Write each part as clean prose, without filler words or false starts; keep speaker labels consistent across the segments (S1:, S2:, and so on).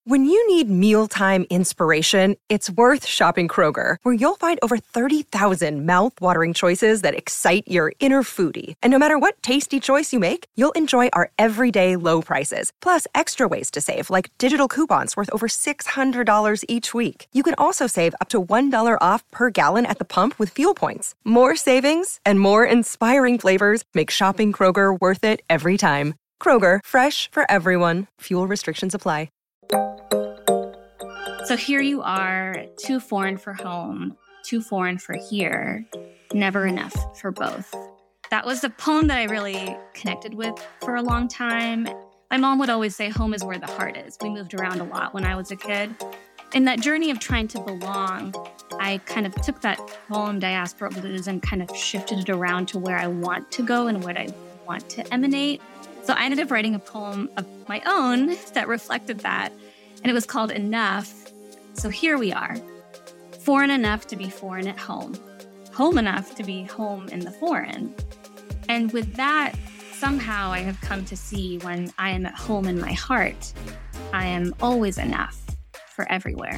S1: When you need mealtime inspiration, it's worth shopping Kroger, where you'll find over 30,000 mouth-watering choices that excite your inner foodie. And no matter what tasty choice you make, you'll enjoy our everyday low prices, plus extra ways to save, like digital coupons worth over $600 each week. You can also save up to $1 off per gallon at the pump with fuel points. More savings and more inspiring flavors make shopping Kroger worth it every time. Kroger, fresh for everyone. Fuel restrictions apply.
S2: So here you are, too foreign for home, too foreign for here, never enough for both. That was the poem that I really connected with for a long time. My mom would always say home is where the heart is. We moved around a lot when I was a kid. In that journey of trying to belong, I kind of took that poem, Diaspora Blues, and kind of shifted it around to where I want to go and what I want to emanate. So I ended up writing a poem of my own that reflected that, and it was called Enough. So here we are, foreign enough to be foreign at home, home enough to be home in the foreign. And with that, somehow I have come to see when I am at home in my heart, I am always enough for everywhere.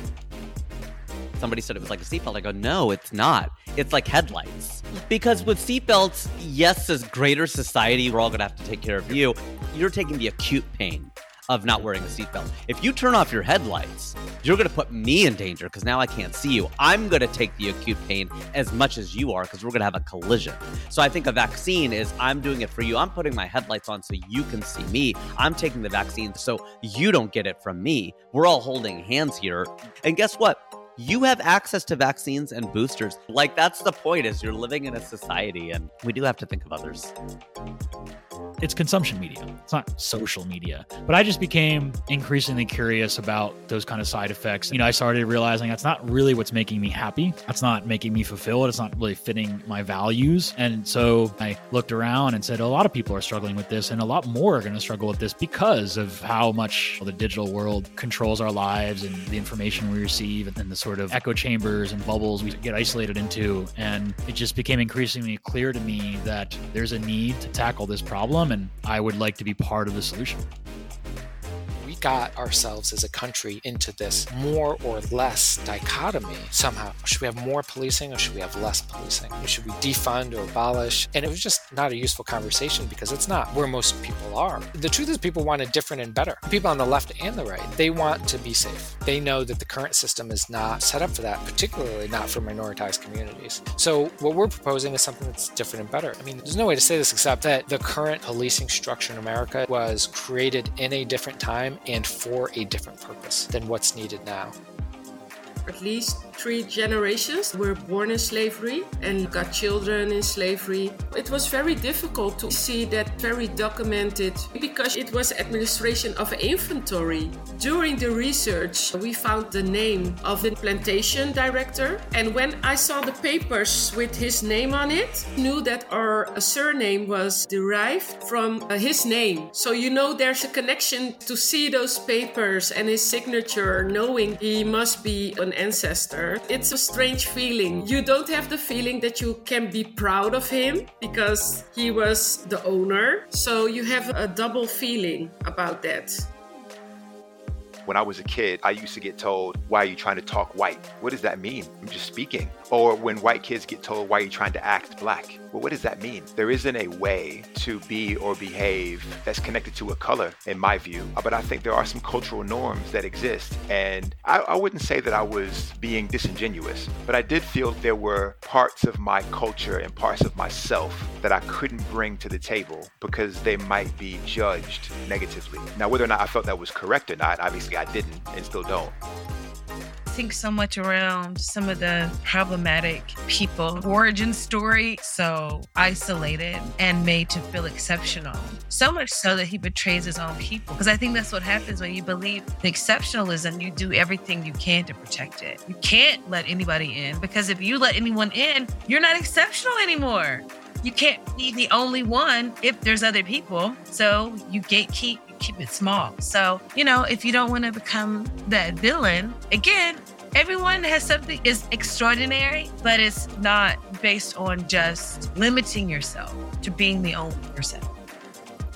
S3: Somebody said it was like a seatbelt. I go, no, it's not. It's like headlights. Because with seatbelts, yes, as greater society, we're all going to have to take care of you. You're taking the acute pain of not wearing a seatbelt. If you turn off your headlights, you're going to put me in danger because now I can't see you. I'm going to take the acute pain as much as you are because we're going to have a collision. So I think a vaccine is I'm doing it for you. I'm putting my headlights on so you can see me. I'm taking the vaccine so you don't get it from me. We're all holding hands here. And guess what? You have access to vaccines and boosters. Like, that's the point, is you're living in a society, and we do have to think of others.
S4: It's consumption media. It's not social media. But I just became increasingly curious about those kind of side effects. I started realizing that's not really what's making me happy. That's not making me fulfilled. It's not really fitting my values. And so I looked around and said, a lot of people are struggling with this, and a lot more are going to struggle with this because of how much the digital world controls our lives and the information we receive and the sort of echo chambers and bubbles we get isolated into. And it just became increasingly clear to me that there's a need to tackle this problem, and I would like to be part of the solution.
S5: We got ourselves as a country into this more or less dichotomy somehow. Should we have more policing or should we have less policing? Should we defund or abolish? And it was just not a useful conversation because it's not where most people are. The truth is people want it different and better. People on the left and the right, they want to be safe. They know that the current system is not set up for that, particularly not for minoritized communities. So what we're proposing is something that's different and better. There's no way to say this except that the current policing structure in America was created in a different time and for a different purpose than what's needed now.
S6: At least 3 generations were born in slavery and got children in slavery. It was very difficult to see that very documented because it was administration of inventory. During the research, we found the name of the plantation director. And when I saw the papers with his name on it, I knew that our surname was derived from his name. So there's a connection to see those papers and his signature, knowing he must be an ancestor. It's a strange feeling. You don't have the feeling that you can be proud of him because he was the owner. So you have a double feeling about that.
S7: When I was a kid, I used to get told, why are you trying to talk white? What does that mean? I'm just speaking. Or when white kids get told, why are you trying to act black? Well, what does that mean? There isn't a way to be or behave that's connected to a color, in my view. But I think there are some cultural norms that exist. And I wouldn't say that I was being disingenuous, but I did feel there were parts of my culture and parts of myself that I couldn't bring to the table because they might be judged negatively. Now, whether or not I felt that was correct or not, obviously I didn't and still don't.
S8: I think so much around some of the problematic people origin story, so isolated and made to feel exceptional. So much so that he betrays his own people. Because I think that's what happens when you believe the exceptionalism, you do everything you can to protect it. You can't let anybody in because if you let anyone in, you're not exceptional anymore. You can't be the only one if there's other people. So you gatekeep. Keep it small. So, if you don't want to become that villain, again, everyone has something is extraordinary, but it's not based on just limiting yourself to being the only person.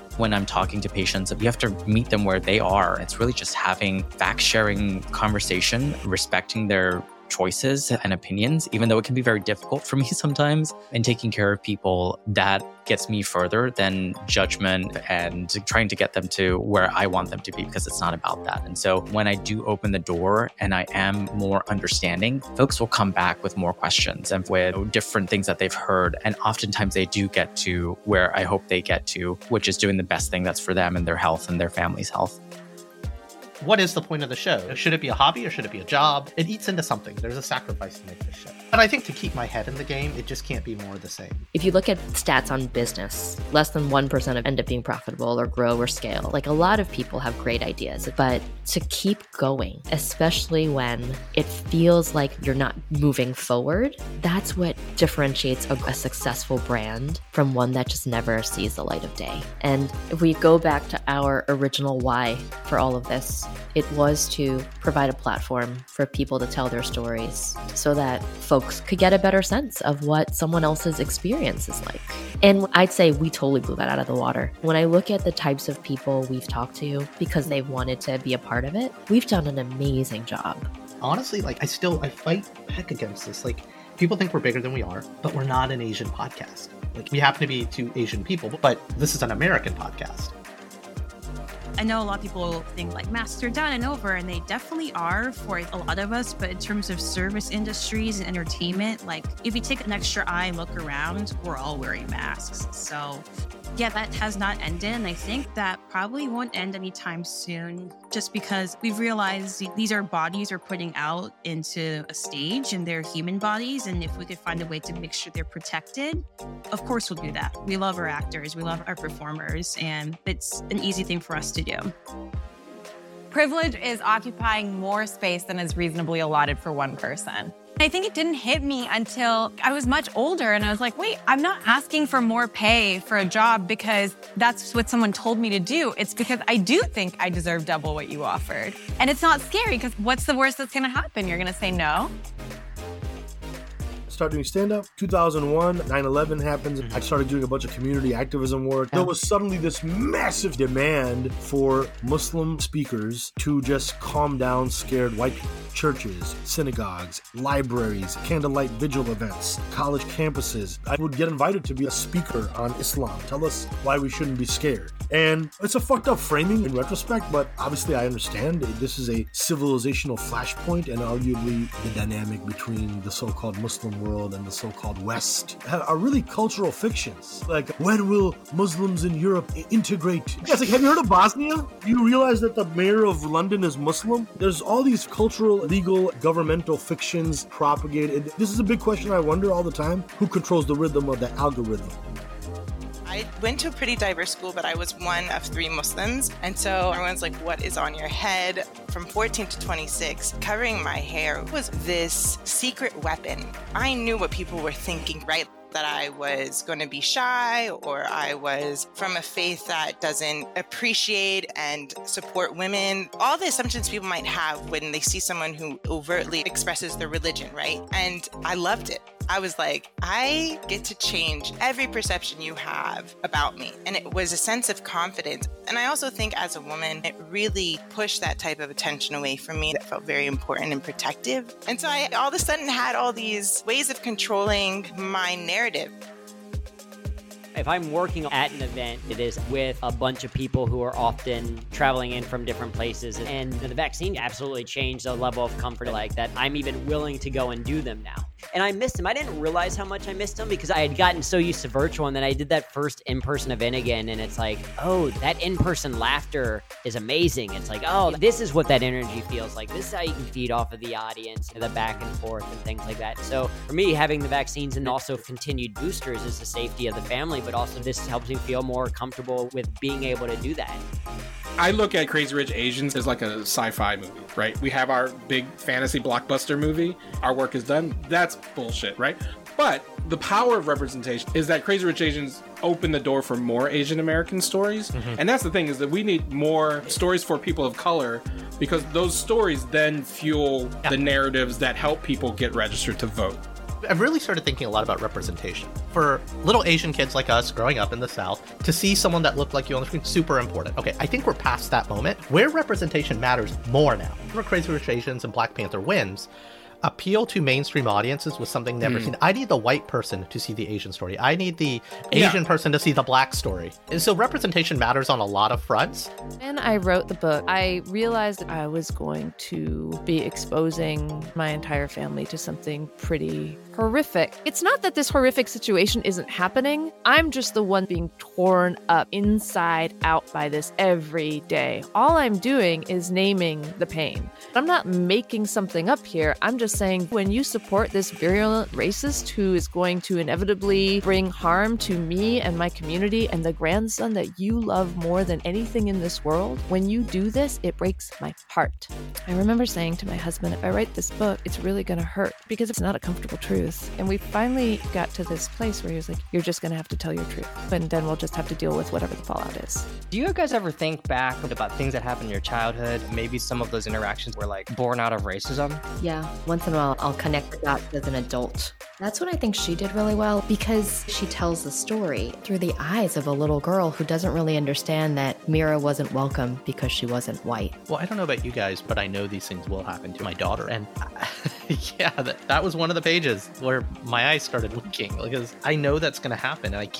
S9: When I'm talking to patients, you have to meet them where they are. It's really just having fact-sharing conversation, respecting their choices and opinions, even though it can be very difficult for me sometimes. And taking care of people, that gets me further than judgment and trying to get them to where I want them to be, because it's not about that. And so when I do open the door and I am more understanding, folks will come back with more questions and with different things that they've heard. And oftentimes they do get to where I hope they get to, which is doing the best thing that's for them and their health and their family's health.
S10: What is the point of the show? Should it be a hobby or should it be a job? It eats into something. There's a sacrifice to make this show. But I think to keep my head in the game, it just can't be more of the same.
S11: If you look at stats on business, less than 1% end up being profitable or grow or scale. Like, a lot of people have great ideas, but to keep going, especially when it feels like you're not moving forward, that's what differentiates a successful brand from one that just never sees the light of day. And if we go back to our original why for all of this, it was to provide a platform for people to tell their stories so that folks could get a better sense of what someone else's experience is like. And I'd say we totally blew that out of the water. When I look at the types of people we've talked to because they've wanted to be a part of it, we've done an amazing job.
S10: Honestly, like, I fight back against this. Like, people think we're bigger than we are, but we're not an Asian podcast. Like, we happen to be two Asian people, but this is an American podcast.
S12: I know a lot of people think like masks are done and over, and they definitely are for a lot of us. But in terms of service industries and entertainment, like, if you take an extra eye and look around, we're all wearing masks. So yeah, that has not ended. And I think that probably won't end anytime soon, just because we've realized these are bodies we're putting out into a stage, and they're human bodies. And if we could find a way to make sure they're protected, of course we'll do that. We love our actors, we love our performers, and it's an easy thing for us to do.
S13: Privilege is occupying more space than is reasonably allotted for one person. I think it didn't hit me until I was much older, and I was like, wait, I'm not asking for more pay for a job because that's what someone told me to do. It's because I do think I deserve double what you offered. And it's not scary, because what's the worst that's gonna happen? You're gonna say no?
S14: Start doing stand-up. 2001, 9/11 happens. I started doing a bunch of community activism work. There was suddenly this massive demand for Muslim speakers to just calm down scared white people. Churches, synagogues, libraries, candlelight vigil events, college campuses. I would get invited to be a speaker on Islam. Tell us why we shouldn't be scared. And it's a fucked up framing in retrospect, but obviously I understand this is a civilizational flashpoint, and arguably the dynamic between the so-called Muslim world and the so-called West are really cultural fictions. Like, when will Muslims in Europe integrate? Yeah, it's like, have you heard of Bosnia? Do you realize that the mayor of London is Muslim? There's all these cultural, legal, governmental fictions propagated. This is a big question I wonder all the time. Who controls the rhythm of the algorithm?
S15: I went to a pretty diverse school, but I was one of 3 Muslims. And so everyone's like, what is on your head? From 14 to 26, covering my hair was this secret weapon. I knew what people were thinking, right? That I was going to be shy, or I was from a faith that doesn't appreciate and support women. All the assumptions people might have when they see someone who overtly expresses their religion, right? And I loved it. I was like, I get to change every perception you have about me. And it was a sense of confidence. And I also think as a woman, it really pushed that type of attention away from me that felt very important and protective. And so I all of a sudden had all these ways of controlling my narrative.
S16: If I'm working at an event, it is with a bunch of people who are often traveling in from different places. And the vaccine absolutely changed the level of comfort like that. I'm even willing to go and do them now. And I missed him. I didn't realize how much I missed him because I had gotten so used to virtual. And then I did that first in-person event again. And it's like, oh, that in-person laughter is amazing. It's like, oh, this is what that energy feels like. This is how you can feed off of the audience, the back and forth and things like that. So for me, having the vaccines and also continued boosters is the safety of the family, but also this helps me feel more comfortable with being able to do that.
S17: I look at Crazy Rich Asians as like a sci-fi movie, right? We have our big fantasy blockbuster movie. Our work is done. That's bullshit, right? But the power of representation is that Crazy Rich Asians open the door for more Asian American stories. And that's the thing, is that we need more stories for people of color, because those stories then fuel the narratives that help people get registered to vote.
S10: I've really started thinking a lot about representation. For little Asian kids like us growing up in the South, to see someone that looked like you on the screen, super important. Okay, I think we're past that moment where representation matters more now. Where Crazy Rich Asians and Black Panther wins, appeal to mainstream audiences was something never seen. I need the white person to see the Asian story. I need the Asian person to see the Black story. And so representation matters on a lot of fronts.
S18: When I wrote the book, I realized I was going to be exposing my entire family to something pretty horrific. It's not that this horrific situation isn't happening. I'm just the one being torn up inside out by this every day. All I'm doing is naming the pain. I'm not making something up here. I'm just saying, when you support this virulent racist who is going to inevitably bring harm to me and my community and the grandson that you love more than anything in this world, when you do this, it breaks my heart. I remember saying to my husband, if I write this book, it's really going to hurt because it's not a comfortable truth. And we finally got to this place where he was like, you're just going to have to tell your truth. And then we'll just have to deal with whatever the fallout is.
S19: Do you guys ever think back about things that happened in your childhood? Maybe some of those interactions were like born out of racism?
S11: Yeah, once in a while, I'll connect the dots as an adult. That's what I think she did really well, because she tells the story through the eyes of a little girl who doesn't really understand that Mira wasn't welcome because she wasn't white.
S10: Well, I don't know about you guys, but I know these things will happen to my daughter. And yeah, that was one of the pages where my eyes started winking, because I know that's going to happen, and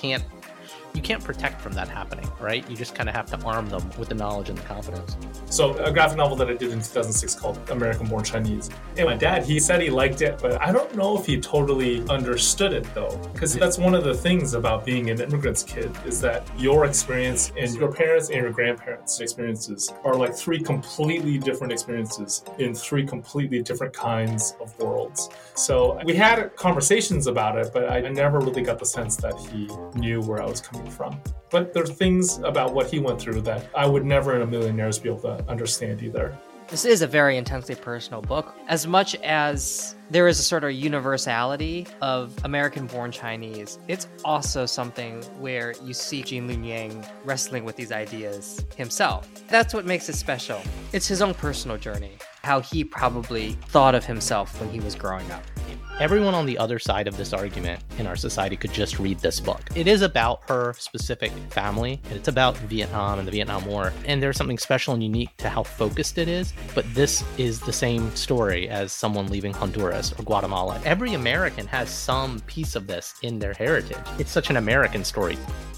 S10: you can't protect from that happening, right? You just kind of have to arm them with the knowledge and the confidence.
S20: So a graphic novel that I did in 2006 called American Born Chinese. And my dad, he said he liked it, but I don't know if he totally understood it though. Because that's one of the things about being an immigrant's kid, is that your experience and your parents and your grandparents' experiences are like three completely different experiences in three completely different kinds of worlds. So we had conversations about it, but I never really got the sense that he knew where I was coming from. But there are things about what he went through that I would never in a million years be able to understand either.
S19: This is a very intensely personal book. As much as there is a sort of universality of American-born Chinese, it's also something where you see Gene-Luen Yang wrestling with these ideas himself. That's what makes it special. It's his own personal journey, how he probably thought of himself when he was growing up.
S10: Everyone on the other side of this argument in our society could just read this book. It is about her specific family, and it's about Vietnam and the Vietnam War. And there's something special and unique to how focused it is, but this is the same story as someone leaving Honduras or Guatemala. Every American has some piece of this in their heritage. It's such an American story.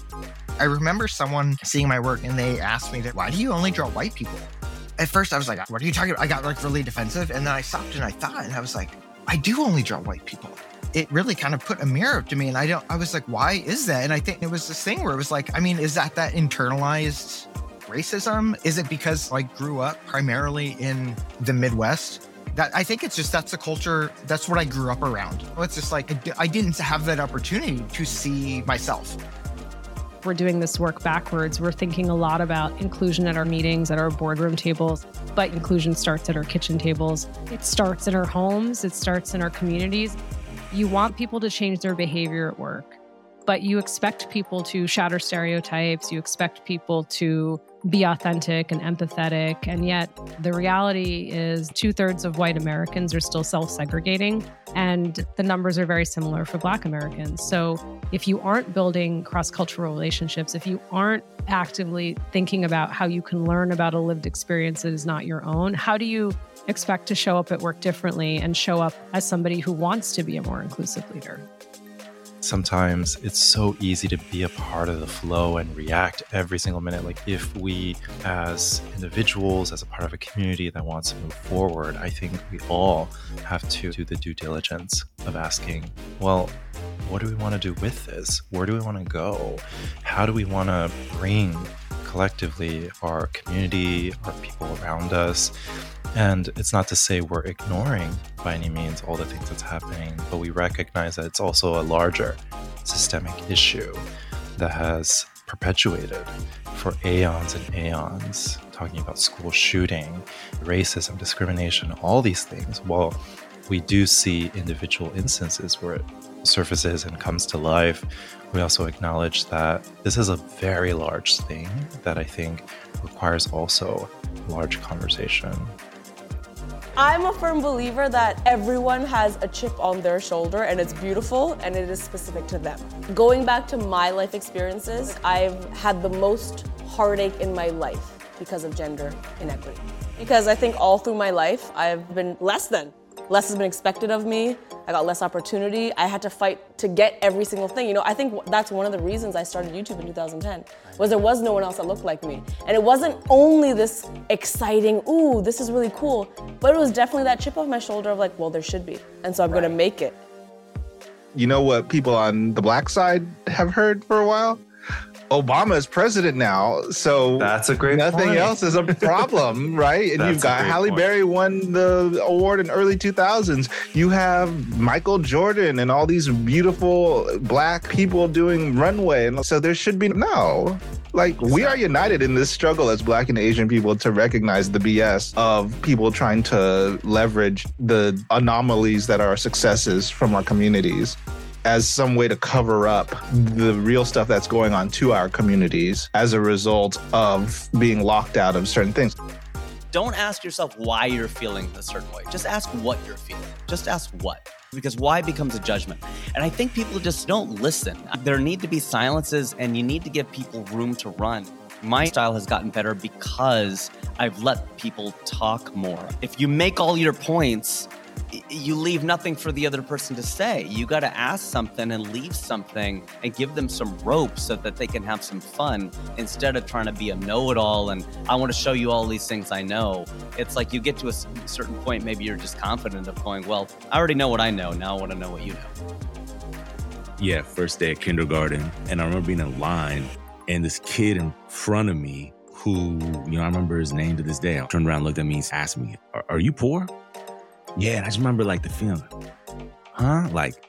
S21: I remember someone seeing my work and they asked me, why do you only draw white people? At first I was like, what are you talking about? I got like really defensive, and then I stopped and I thought, and I was like, I do only draw white people. It really kind of put a mirror up to me, and I was like, why is that? And I think it was this thing where it was like, I mean, is that internalized racism? Is it because I grew up primarily in the Midwest? That I think it's just, that's the culture, that's what I grew up around. It's just like, I didn't have that opportunity to see myself.
S22: We're doing this work backwards. We're thinking a lot about inclusion at our meetings, at our boardroom tables, but inclusion starts at our kitchen tables. It starts in our homes. It starts in our communities. You want people to change their behavior at work, but you expect people to shatter stereotypes. You expect people to be authentic and empathetic. And yet the reality is 2/3 of white Americans are still self-segregating. And the numbers are very similar for Black Americans. So if you aren't building cross-cultural relationships, if you aren't actively thinking about how you can learn about a lived experience that is not your own, how do you expect to show up at work differently and show up as somebody who wants to be a more inclusive leader?
S23: Sometimes it's so easy to be a part of the flow and react every single minute. Like if we as individuals, as a part of a community that wants to move forward, I think we all have to do the due diligence of asking, well, what do we want to do with this? Where do we want to go? How do we want to bring collectively our community, our people around us? And it's not to say we're ignoring by any means all the things that's happening, but we recognize that it's also a larger systemic issue that has perpetuated for aeons and aeons, talking about school shooting, racism, discrimination, all these things. While we do see individual instances where it surfaces and comes to life, we also acknowledge that this is a very large thing that I think requires also large conversation.
S1: I'm a firm believer that everyone has a chip on their shoulder and it's beautiful and it is specific to them. Going back to my life experiences, I've had the most heartache in my life because of gender inequity. Because I think all through my life, I've been less than. Less has been expected of me. I got less opportunity. I had to fight to get every single thing. You know, I think that's one of the reasons I started YouTube in 2010, was there was no one else that looked like me. And it wasn't only this exciting, ooh, this is really cool, but it was definitely that chip off my shoulder of like, well, there should be. And so I'm gonna make it.
S2: You know what people on the black side have heard for a while? Obama is president now, so
S23: that's a great
S2: nothing
S23: point.
S2: else is a problem, right? And you've got Halle Berry won the award in early 2000s. You have Michael Jordan and all these beautiful black people doing runway. And so there should be no. Like, we are united in this struggle as black and Asian people to recognize the BS of people trying to leverage the anomalies that are successes from our communities as some way to cover up the real stuff that's going on to our communities as a result of being locked out of certain things.
S3: Don't ask yourself why you're feeling a certain way. Just ask what you're feeling. Just ask what. Because why becomes a judgment. And I think people just don't listen. There need to be silences, and you need to give people room to run. My style has gotten better because I've let people talk more. If you make all your points, you leave nothing for the other person to say. You got to ask something and leave something and give them some rope so that they can have some fun instead of trying to be a know-it-all and I want to show you all these things I know. It's like you get to a certain point, maybe you're just confident of going, well, I already know what I know. Now I want to know what you know.
S24: Yeah, first day of kindergarten. And I remember being in line and this kid in front of me who, you know, I remember his name to this day. I turned around, looked at me, and asked me, are you poor? Yeah, and I just remember like the feeling, huh? Like,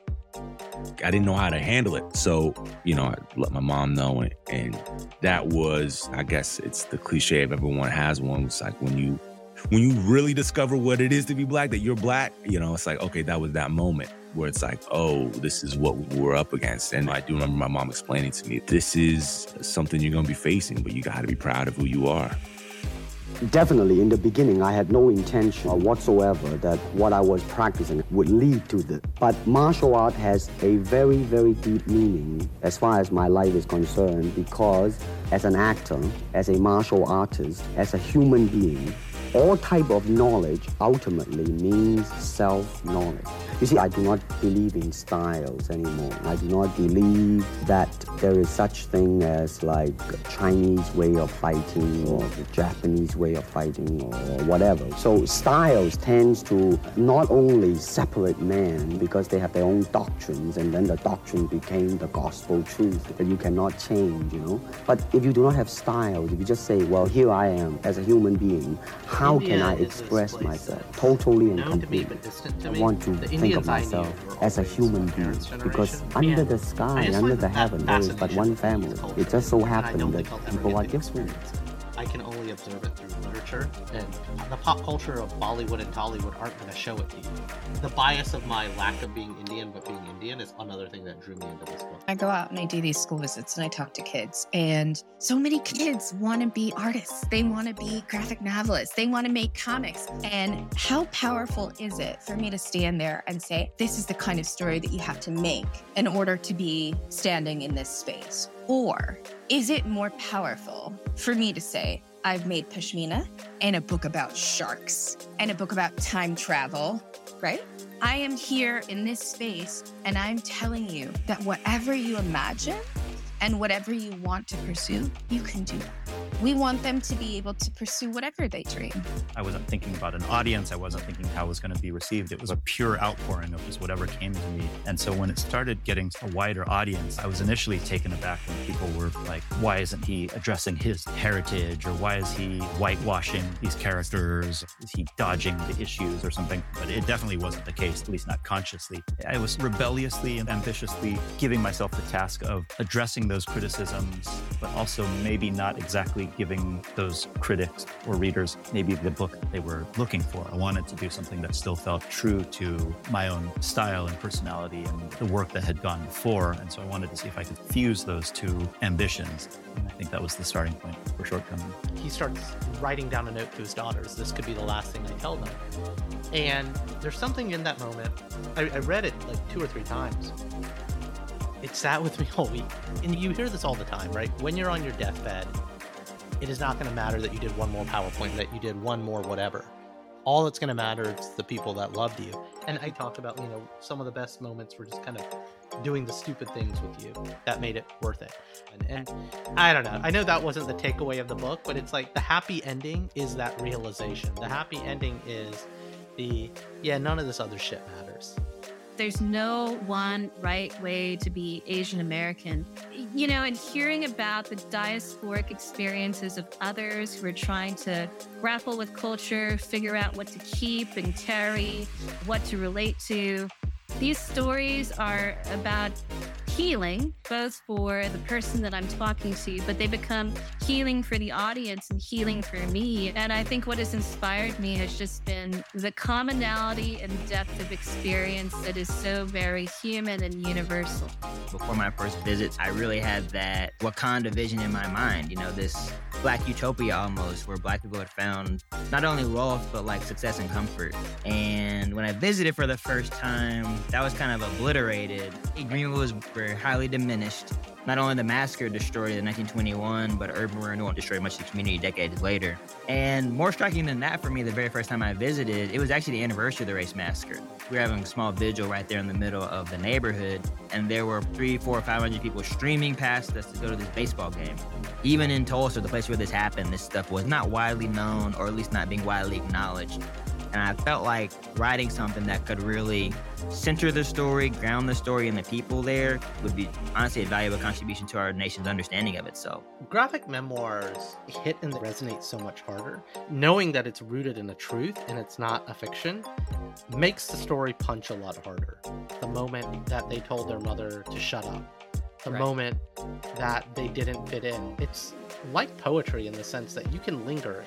S24: I didn't know how to handle it. So, you know, I let my mom know. And that was, I guess it's the cliche of everyone has one. It's like when you really discover what it is to be black, that you're black, you know, it's like, okay, that was that moment where it's like, oh, this is what we're up against. And I do remember my mom explaining to me, this is something you're going to be facing, but you got to be proud of who you are.
S25: Definitely, in the beginning, I had no intention whatsoever that what I was practicing would lead to this. But martial art has a very, very deep meaning as far as my life is concerned, because as an actor, as a martial artist, as a human being, all type of knowledge ultimately means self-knowledge. You see, I do not believe in styles anymore. I do not believe that there is such thing as like a Chinese way of fighting or the Japanese way of fighting or whatever. So styles tends to not only separate men because they have their own doctrines, and then the doctrine became the gospel truth that you cannot change, you know. But if you do not have styles, if you just say, well, here I am as a human being, how can I express myself totally and completely? I want to think of myself as a human being, because under the sky, under the heaven, there is but one family. It just so happened that people are different.
S10: I can only observe it through literature, and the pop culture of Bollywood and Tollywood aren't going to show it to you. The bias of my lack of being Indian but being Indian is another thing that drew me into this book.
S26: I go out and I do these school visits and I talk to kids, and so many kids want to be artists. They want to be graphic novelists. They want to make comics. And how powerful is it for me to stand there and say, this is the kind of story that you have to make in order to be standing in this space? Or is it more powerful for me to say, I've made Pashmina and a book about sharks and a book about time travel, right? I am here in this space and I'm telling you that whatever you imagine and whatever you want to pursue, you can do. We want them to be able to pursue whatever they dream.
S27: I wasn't thinking about an audience. I wasn't thinking how it was going to be received. It was a pure outpouring of just whatever came to me. And so when it started getting a wider audience, I was initially taken aback when people were like, why isn't he addressing his heritage? Or why is he whitewashing these characters? Is he dodging the issues or something? But it definitely wasn't the case, at least not consciously. I was rebelliously and ambitiously giving myself the task of addressing those criticisms, but also maybe not exactly giving those critics or readers maybe the book that they were looking for. I wanted to do something that still felt true to my own style and personality and the work that had gone before. And so I wanted to see if I could fuse those two ambitions. And I think that was the starting point for Shortcoming.
S10: He starts writing down a note to his daughters. This could be the last thing I tell them. And there's something in that moment. I read it like 2 or 3 times. It sat with me all week. And you hear this all the time, right? When you're on your deathbed, it is not going to matter that you did one more PowerPoint, that you did one more whatever. All that's going to matter is the people that loved you. And I talked about, some of the best moments were just kind of doing the stupid things with you that made it worth it. And I don't know. I know that wasn't the takeaway of the book, but it's like the happy ending is that realization. The happy ending is none of this other shit matters.
S4: There's no one right way to be Asian American. And hearing about the diasporic experiences of others who are trying to grapple with culture, figure out what to keep and carry, what to relate to. These stories are about healing, both for the person that I'm talking to, but they become healing for the audience and healing for me. And I think what has inspired me has just been the commonality and depth of experience that is so very human and universal.
S5: Before my first visit, I really had that Wakanda vision in my mind, this Black utopia almost, where Black people had found not only wealth, but like success and comfort. And when I visited for the first time, that was kind of obliterated. Greenwood was very highly diminished. Not only the massacre destroyed in 1921, but urban renewal destroyed much of the community decades later. And more striking than that for me, the very first time I visited, it was actually the anniversary of the race massacre. We were having a small vigil right there in the middle of the neighborhood, and there were 300, 400, 500 people streaming past us to go to this baseball game. Even in Tulsa, the place where this happened, this stuff was not widely known, or at least not being widely acknowledged. And I felt like writing something that could really center the story, ground the story, and the people there would be honestly a valuable contribution to our nation's understanding of itself.
S10: Graphic memoirs hit and resonate so much harder. Knowing that it's rooted in a truth and it's not a fiction makes the story punch a lot harder. The moment that they told their mother to shut up, the moment that they didn't fit in. It's like poetry in the sense that you can linger.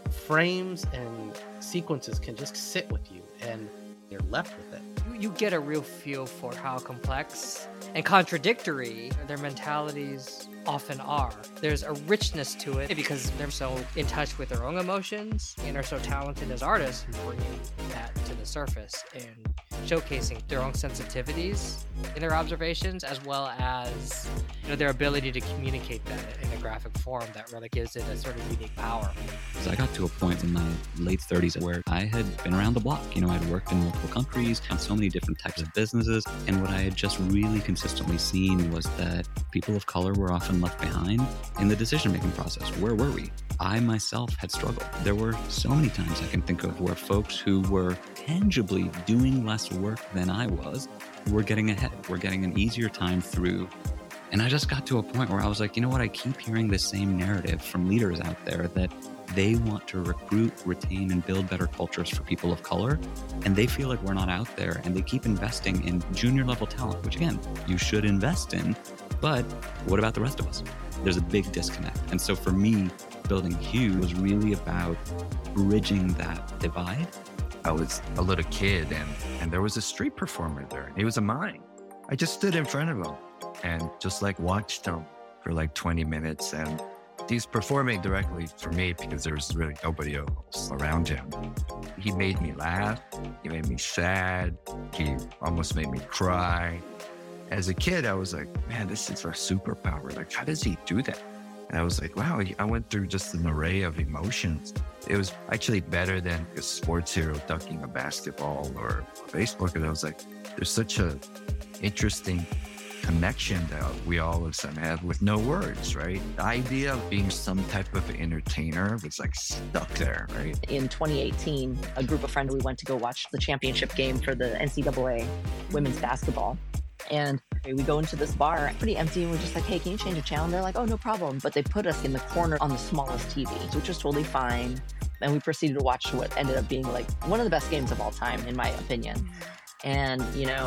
S10: Frames and sequences can just sit with you and you're left with it.
S19: You get a real feel for how complex and contradictory their mentalities often are. There's a richness to it because they're so in touch with their own emotions and are so talented as artists in bringing that to the surface and showcasing their own sensitivities in their observations, as well as their ability to communicate that in a graphic form that really gives it a sort of unique power.
S6: So I got to a point in my late 30s where I had been around the block. I'd worked in multiple countries, on so many different types of businesses, and what I had just really consistently seen was that people of color were often left behind in the decision-making process. Where were we? I myself had struggled. There were so many times I can think of where folks who were tangibly doing less work than I was were getting ahead. We're getting an easier time through. And I just got to a point where I was like, I keep hearing the same narrative from leaders out there that they want to recruit, retain, and build better cultures for people of color. And they feel like we're not out there. And they keep investing in junior level talent, which again, you should invest in. But what about the rest of us? There's a big disconnect. And so for me, building Hue was really about bridging that divide.
S7: I was a little kid and there was a street performer there. He was a mime. I just stood in front of him and just watched him for 20 minutes. And he's performing directly for me because there was really nobody else around him. He made me laugh. He made me sad. He almost made me cry. As a kid, I was like, man, this is our superpower. How does he do that? And I was like, wow, I went through just an array of emotions. It was actually better than a sports hero dunking a basketball or a baseball. Because I was like, there's such a interesting connection that we all of a sudden have with no words, right? The idea of being some type of entertainer was stuck there, right?
S8: In 2018, a group of friends, we went to go watch the championship game for the NCAA women's basketball. And we go into this bar, pretty empty, and we're just like, hey, can you change the channel? And they're like, oh, no problem. But they put us in the corner on the smallest TV, which was totally fine. And we proceeded to watch what ended up being one of the best games of all time, in my opinion. And,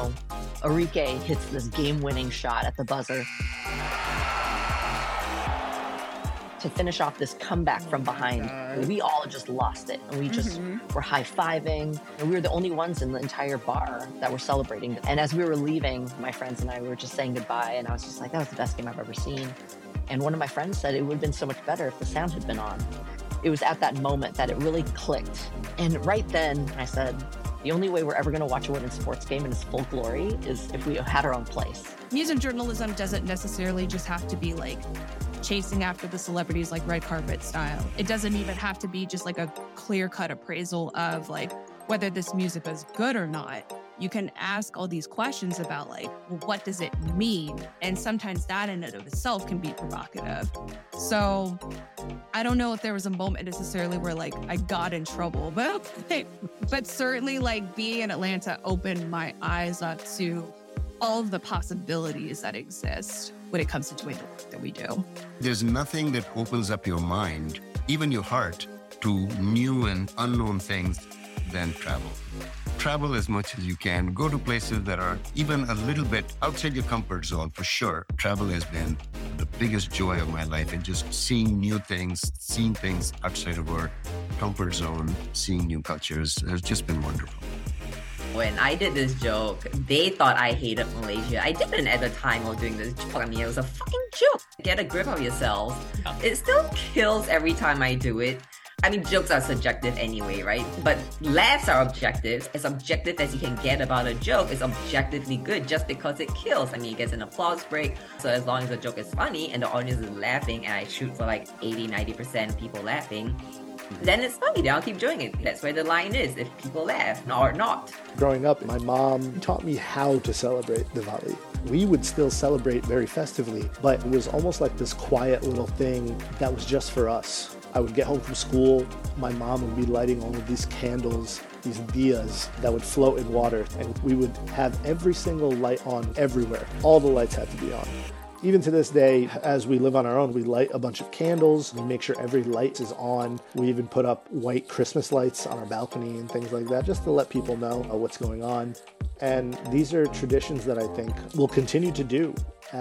S8: Enrique hits this game-winning shot at the buzzer to finish off this comeback from behind. We all just lost it. And we just were high-fiving. And we were the only ones in the entire bar that were celebrating. And as we were leaving, my friends and I were just saying goodbye. And I was just like, that was the best game I've ever seen. And one of my friends said it would have been so much better if the sound had been on. It was at that moment that it really clicked. And right then I said, the only way we're ever going to watch a women's sports game in its full glory is if we had our own place.
S9: Music journalism doesn't necessarily just have to be like chasing after the celebrities like red carpet style. It doesn't even have to be just like a clear-cut appraisal of like whether this music is good or not. You can ask all these questions about like, well, what does it mean? And sometimes that in and of itself can be provocative. So I don't know if there was a moment necessarily where like I got in trouble, but certainly like being in Atlanta opened my eyes up to all of the possibilities that exist when it comes to doing the work that we do.
S12: There's nothing that opens up your mind, even your heart, to new and unknown things than travel. Travel as much as you can. Go to places that are even a little bit outside your comfort zone, for sure. Travel has been the biggest joy of my life, and just seeing new things, seeing things outside of our comfort zone, seeing new cultures has just been wonderful.
S13: When I did this joke, they thought I hated Malaysia. I didn't at the time of doing this joke. I mean, it was a fucking joke. Get a grip of yourselves. It still kills every time I do it. I mean, jokes are subjective anyway, right? But laughs are objective. As objective as you can get about a joke is objectively good just because it kills. I mean, it gets an applause break. So as long as the joke is funny and the audience is laughing, and I shoot for like 80-90% people laughing, then it's funny. Then I'll keep doing it. That's where the line is, if people laugh or not.
S14: Growing up, my mom taught me how to celebrate Diwali. We would still celebrate very festively, but it was almost like this quiet little thing that was just for us. I would get home from school, my mom would be lighting all of these candles, these diyas that would float in water, and we would have every single light on everywhere. All the lights had to be on. Even to this day, as we live on our own, we light a bunch of candles, we make sure every light is on. We even put up white Christmas lights on our balcony and things like that, just to let people know what's going on. And these are traditions that I think we'll continue to do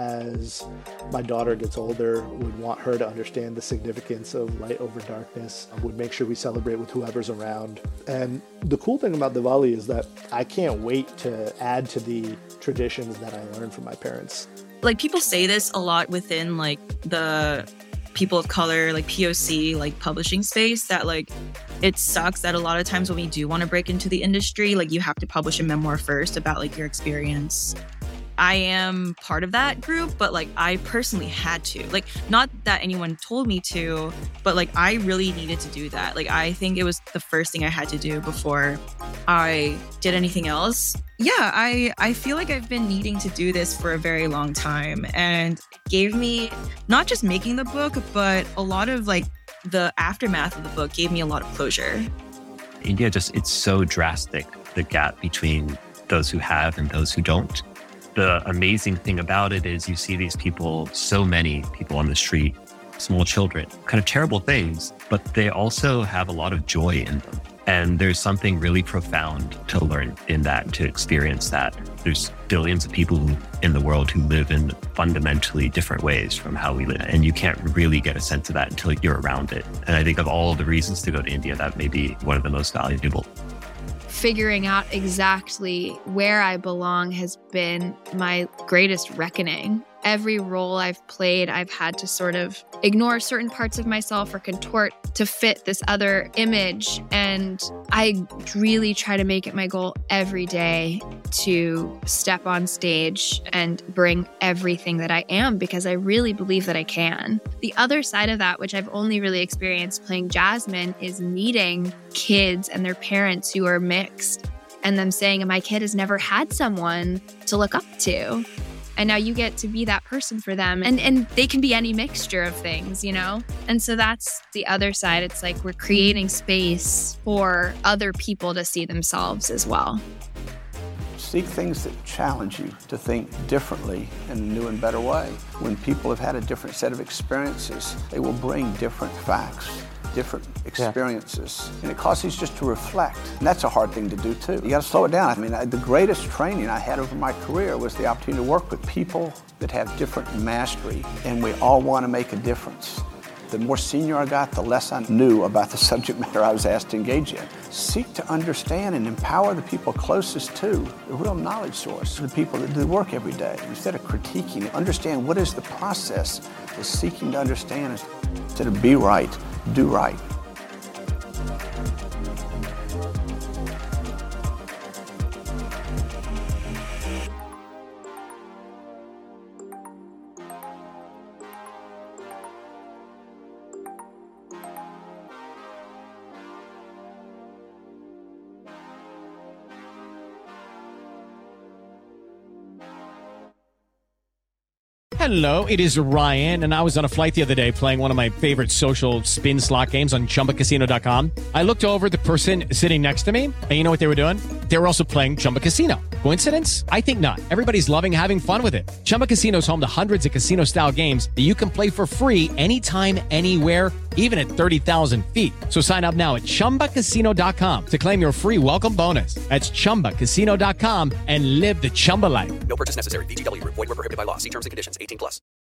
S14: as my daughter gets older. Would want her to understand the significance of light over darkness. Would make sure we celebrate with whoever's around. And the cool thing about Diwali is that I can't wait to add to the traditions that I learned from my parents.
S15: Like, people say this a lot within like the people of color, like POC, like publishing space, that like it sucks that a lot of times when we do want to break into the industry, like you have to publish a memoir first about like your experience. I am part of that group, but like I personally had to, like, not that anyone told me to, but like I really needed to do that. Like, I think it was the first thing I had to do before I did anything else. Yeah, I feel like I've been needing to do this for a very long time, and gave me not just making the book, but a lot of like the aftermath of the book gave me a lot of closure.
S16: India it's so drastic, the gap between those who have and those who don't. The amazing thing about it is you see these people, so many people on the street, small children, kind of terrible things, but they also have a lot of joy in them. And there's something really profound to learn in that, to experience that. There's billions of people in the world who live in fundamentally different ways from how we live. And you can't really get a sense of that until you're around it. And I think of all the reasons to go to India, that may be one of the most valuable.
S17: Figuring out exactly where I belong has been my greatest reckoning. Every role I've played, I've had to sort of ignore certain parts of myself or contort to fit this other image. And I really try to make it my goal every day to step on stage and bring everything that I am, because I really believe that I can. The other side of that, which I've only really experienced playing Jasmine, is meeting kids and their parents who are mixed and them saying, my kid has never had someone to look up to. And now you get to be that person for them. And they can be any mixture of things, you know? And so that's the other side. It's like we're creating space for other people to see themselves as well.
S28: Seek things that challenge you to think differently in a new and better way. When people have had a different set of experiences, they will bring different facts, different experiences, and it causes you just to reflect. And that's a hard thing to do too. You got to slow it down. I mean, the greatest training I had over my career was the opportunity to work with people that have different mastery, and we all want to make a difference. The more senior I got, the less I knew about the subject matter I was asked to engage in. Seek to understand and empower the people closest to the real knowledge source, the people that do the work every day. Instead of critiquing it, understand what is the process of seeking to understand. Instead of be right, do right.
S1: Hello, it is Ryan, and I was on a flight the other day playing one of my favorite social spin slot games on ChumbaCasino.com. I looked over at the person sitting next to me, and you know what they were doing? They were also playing Chumba Casino. Coincidence? I think not. Everybody's loving having fun with it. Chumba Casino is home to hundreds of casino-style games that you can play for free anytime, anywhere, even at 30,000 feet. So sign up now at ChumbaCasino.com to claim your free welcome bonus. That's ChumbaCasino.com and live the Chumba life.
S2: No purchase necessary. VGW. Void where prohibited by law. See terms and conditions. 18+.